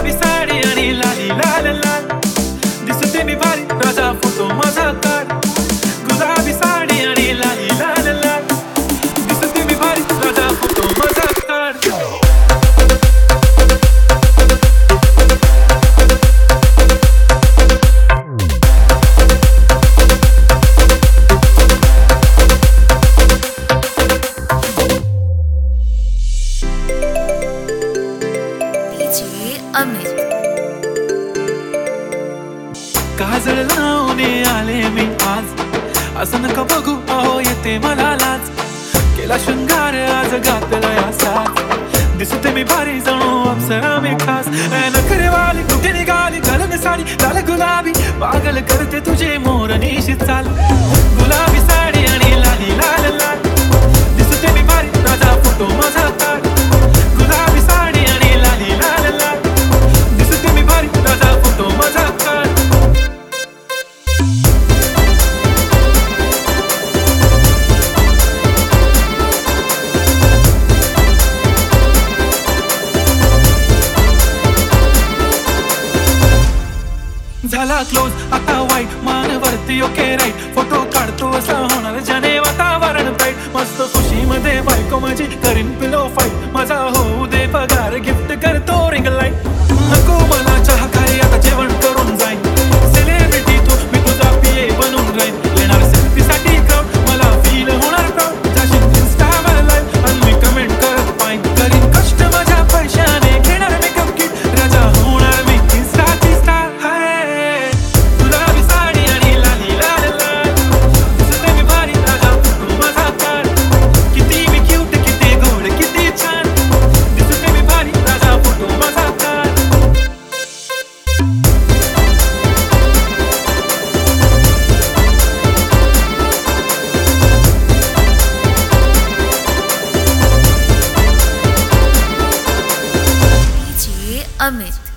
गुलाबी साडी आणि लाली लाल लाल दिसते मी भारी राजा फोटो माझा काढ गुलाबी साडी आणि लाली लाल लाल दिसते मी भारी राजा फोटो माझा काढ अमित काजळ लावून आले मी आज असं नका बघू अहो येते मला लाज केला शृंगार आज घातलाय असाच दिसते मी भारी जणू अप्सरा मी खास नखरेवाली कुठे निघाली घालून साडी लाल गुलाबी पागल करते तुझे मोरनीशी चाल गुलाबी साडी आणि लाली लाल लाल दिसते मी भारी राजा फोटो माझा काढ गुलाबी साडी आणि लाली लाल लाल दिसते मी भारी राजा फोटो माझा काढ झाला क्लोज आता वाईट मान वरती ओके राईट फोटो काढतो असा होणार ज्याने वातावरण ब्राईट मस्त खुशी मध्ये बायको माझी करीन पिलो फाईट माझा होऊ दे पगार गिफ्ट करतो रिंग लाईट नको मला चहा काय आता जेवण करून जाईन सेलिब्रिटी तू मी तुझा पिये बनून राहीन येणार सेल्फी साठी क्राऊड मला फील होणार प्राऊड जाशील इन्स्टावर लाईव्ह आणि मी कमेंट करत पाईन करीन कष्ट माझ्या पैशाने घेणार मेकअप किट राजा होणार मी इन्स्टाची स्टार अमित।